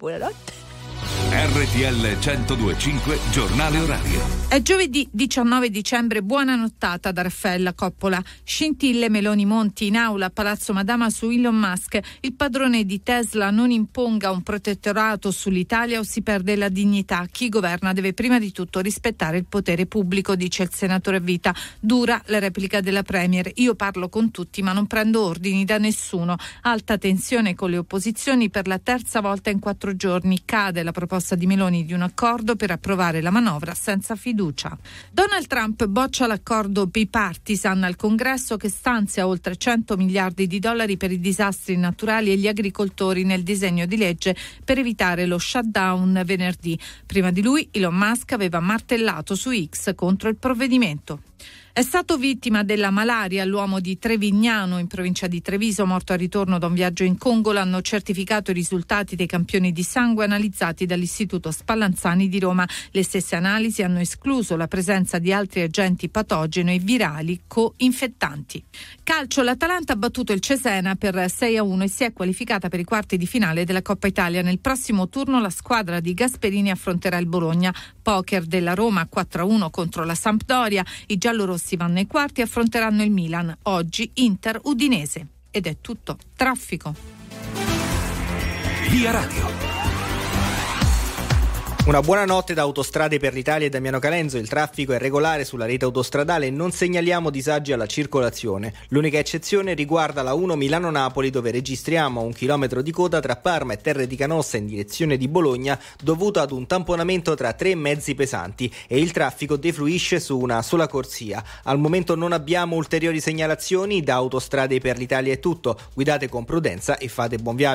Buonanotte. RTL 102.5 Giornale Orario. È giovedì 19 dicembre, buona nottata da Raffaella Coppola. Scintille Meloni Monti in aula a Palazzo Madama su Elon Musk. Il padrone di Tesla non imponga un protettorato sull'Italia o si perde la dignità. Chi governa deve prima di tutto rispettare il potere pubblico, dice il senatore a vita. Dura la replica della Premier. Io parlo con tutti ma non prendo ordini da nessuno. Alta tensione con le opposizioni per la terza volta in 4 giorni. Cade la proposta di Meloni di un accordo per approvare la manovra senza fiducia. Donald Trump boccia l'accordo bipartisan al Congresso che stanzia oltre 100 miliardi di dollari per i disastri naturali e gli agricoltori nel disegno di legge per evitare lo shutdown venerdì. Prima di lui Elon Musk aveva martellato su X contro il provvedimento. È stato vittima della malaria l'uomo di Trevignano, in provincia di Treviso, morto al ritorno da un viaggio in Congo. L'hanno certificato i risultati dei campioni di sangue analizzati dall'Istituto Spallanzani di Roma. Le stesse analisi hanno escluso la presenza di altri agenti patogeni e virali co-infettanti. Calcio, l'Atalanta ha battuto il Cesena per 6-1 e si è qualificata per i quarti di finale della Coppa Italia. Nel prossimo turno la squadra di Gasperini affronterà il Bologna. Poker della Roma 4-1 contro la Sampdoria. I giallorossi vanno ai quarti e affronteranno il Milan. Oggi Inter Udinese. Ed è tutto. Traffico. Via Radio. Una buona notte da Autostrade per l'Italia e Damiano Calenzo. Il traffico è regolare sulla rete autostradale e non segnaliamo disagi alla circolazione. L'unica eccezione riguarda la 1 Milano-Napoli, dove registriamo 1 chilometro di coda tra Parma e Terre di Canossa in direzione di Bologna, dovuto ad un tamponamento tra 3 mezzi pesanti, e il traffico defluisce su una sola corsia. Al momento non abbiamo ulteriori segnalazioni. Da Autostrade per l'Italia è tutto. Guidate con prudenza e fate buon viaggio.